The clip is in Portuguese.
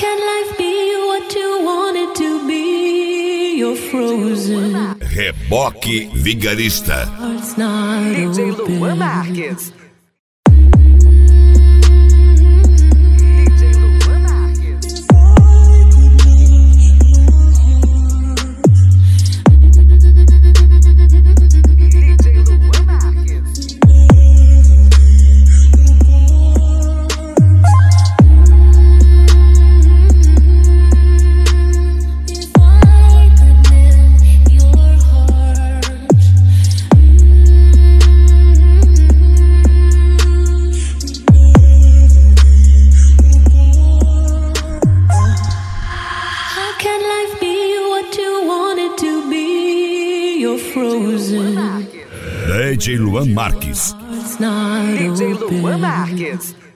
can life be what you want it to be? You're frozen. Reboque Vigarista. Heart's not DJ open. Luan Marques. Frozen. DJ Luan Marques. It's not DJ open. Luan Marques.